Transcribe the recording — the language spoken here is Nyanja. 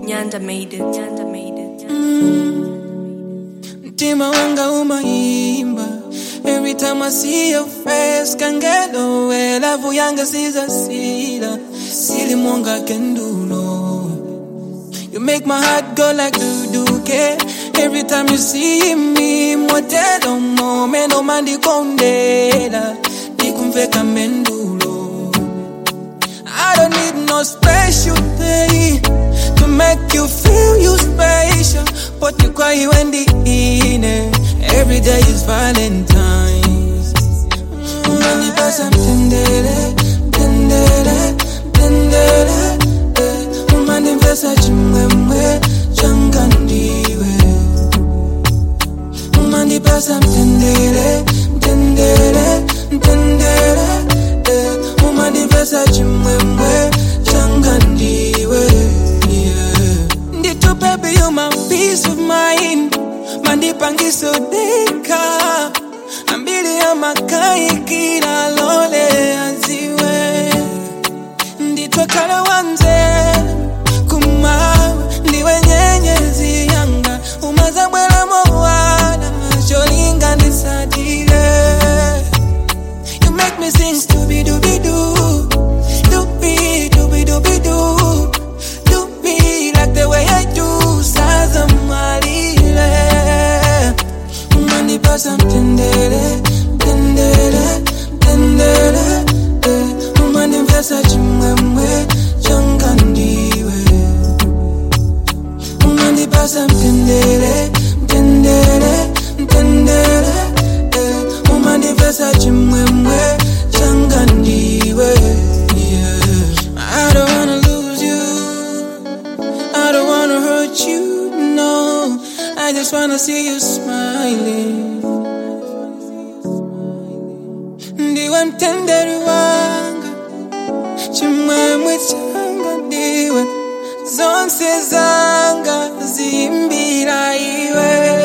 Nyanda made it. Mtima wanga umaimba. Every time I see your face, can't get away. Love yanga siza sila. Silly monga can do no. You make my heart go like do-do-ke. Every time you see me, motelo mo. Meno mandi kondela. Dikumveka mendulo. I don't need no special day to make you feel you special. But you cry when the ine. Every day is Valentine's. Mani pasa tendere, tendere, tendere. Mani pesa chimwemwe, changandiwe. Mani pasa tendere, tendere, tendere. Mani pesa chimwemwe, changandiwe. Ndito baby, you my peace of mind. Mandipangiso deka ambili ya makai kila lole aziwe nditwe kala wanze kumawe ndiwe nyenyezi yanga umaza mwela mwana jolinga nisadile. You make me sing stooby-dooby-doo, dooby-dooby-dooby-doo, do me like the way I do saza malile. Mani pasa tendere, tendere, tendere. Mani pesa chimwemwe, changandiwe. Mani pasa tendere, tendere, tendere. Mani pesa chimwemwe, changandiwe. I don't wanna lose you, I don't wanna hurt you, no. I just wanna see you smiling. Ndiwe mtenderi wanga, chimwemwe changa ndiwe. Zonse zanga zimbira iwe.